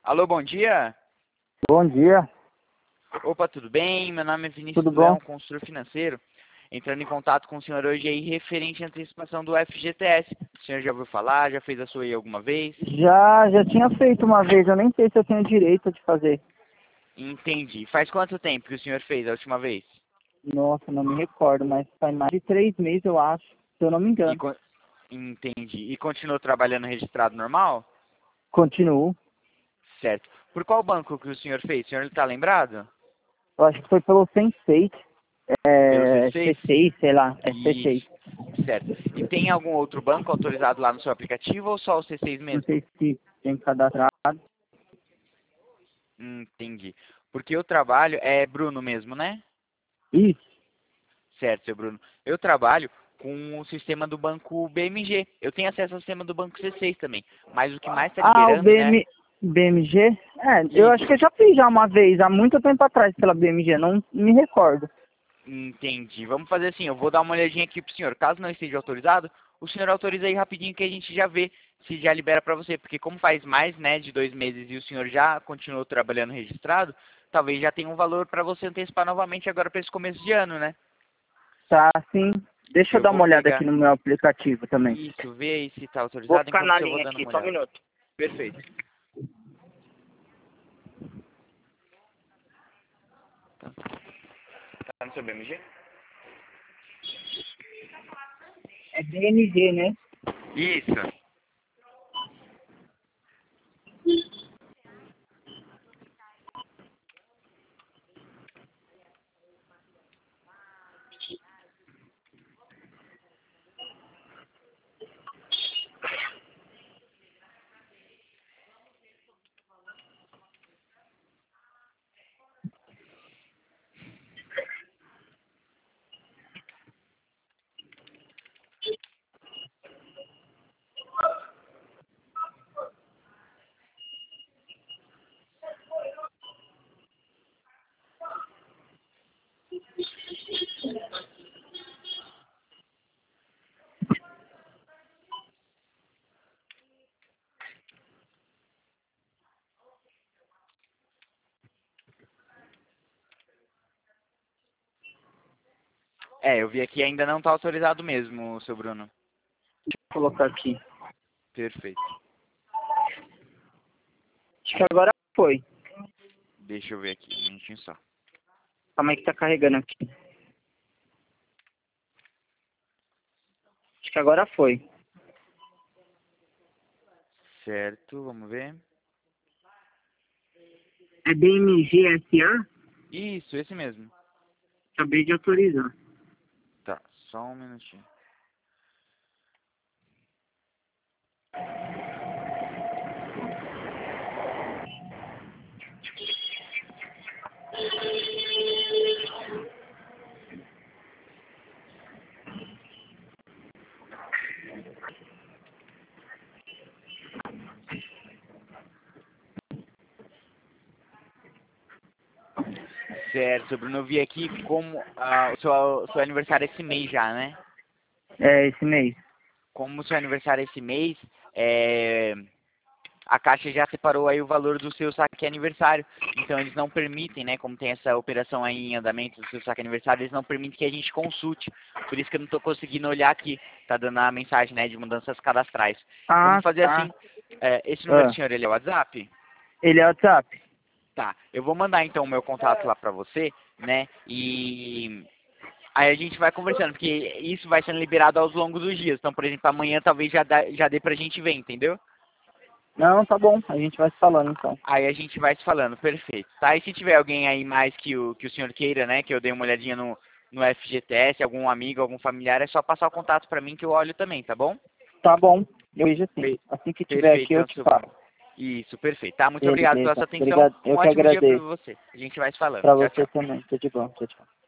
Alô, bom dia. Bom dia, Opa, tudo bem? Meu nome é Vinícius tudo Leão, bom? consultor financeiro. Entrando em contato com o senhor hoje aí referente à antecipação do FGTS. O senhor já ouviu falar? Já fez a sua aí alguma vez? Já tinha feito uma vez, eu nem sei se eu tenho direito de fazer. Entendi. Faz quanto tempo que o senhor fez a última vez? Nossa, não me recordo, mas faz mais de 3 meses, eu acho, se eu não me E engano. con- Entendi. E continuou trabalhando registrado normal? Continuo. Certo. Por qual banco que o senhor fez? O senhor está lembrado? Eu acho que foi pelo Sense8, Pelo C6? C6, sei lá, é C6. Isso. Certo. E tem algum outro banco autorizado lá no seu aplicativo ou só o C6 Não mesmo? sei se tem cadastrado. Entendi. Porque eu trabalho, é Bruno mesmo, né? Isso. Certo, seu Bruno. Eu trabalho com o sistema do banco BMG. Eu tenho acesso ao sistema do banco C6 também. Mas o que mais está Ah, o liberando, né? BMG? É, eu acho que eu Isso. já fiz já uma vez, há muito tempo atrás pela BMG, não me recordo. Entendi. Vamos fazer assim, eu vou dar uma olhadinha aqui pro senhor. Caso não esteja autorizado, o senhor autoriza aí rapidinho que a gente já vê se já libera para você. Porque como faz mais, né, de 2 meses e o senhor já continuou trabalhando registrado, talvez já tenha um valor para você antecipar novamente agora para esse começo de ano, né? Tá, sim. Deixa eu Eu dar vou uma olhada aqui pegar no meu aplicativo também. isso, vê aí se está Vou autorizado, ficar enquanto na eu vou linha dando aqui, uma só um olhada. minuto. Perfeito. Tá no seu BMG? É BMG, né? Isso. É, eu vi aqui ainda não está autorizado mesmo, seu Bruno. Vou colocar aqui. Perfeito. Acho que agora foi. Deixa eu ver aqui, um minutinho só. Calma aí que tá carregando aqui. Acho que agora foi. Certo, vamos ver. É BMG SA? Isso, esse mesmo. Acabei de autorizar. Tá, só um minutinho. Certo, seu Bruno, eu vi aqui como o seu aniversário é esse mês já, né? É esse mês. Como o seu aniversário é esse mês, é, a Caixa já separou aí o valor do seu saque aniversário. Então eles não permitem, né, como tem essa operação aí em andamento do seu saque aniversário, eles não permitem que a gente consulte. Por isso que eu não estou conseguindo olhar aqui. Tá dando a mensagem, né, de mudanças cadastrais. Ah, Vamos fazer tá. assim, esse número do Ah, senhor, ele é o WhatsApp? ele é WhatsApp? Tá, eu vou mandar então o meu contato lá pra você, né, e aí a gente vai conversando, porque isso vai sendo liberado aos longos dos dias. Então, por exemplo, amanhã talvez já dê pra gente ver, entendeu? Não, tá bom. A gente vai se falando então. Aí a gente vai se falando, perfeito. Tá? E se tiver alguém aí mais que o senhor queira, né, que eu dei uma olhadinha no FGTS, algum amigo, algum familiar, é só passar o contato pra mim que eu olho também, tá bom? Tá bom. Eu vejo assim. Pe- Assim que tiver Perfeito, aqui eu então, te seu Bruno. falo. Isso, perfeito. Tá, muito obrigado pela Beleza. sua atenção. Obrigado. Um Eu que ótimo dia pra agradeço. você. A gente vai se falando. Pra Tchau, você tchau. também. Tudo de bom. Tchau, tchau.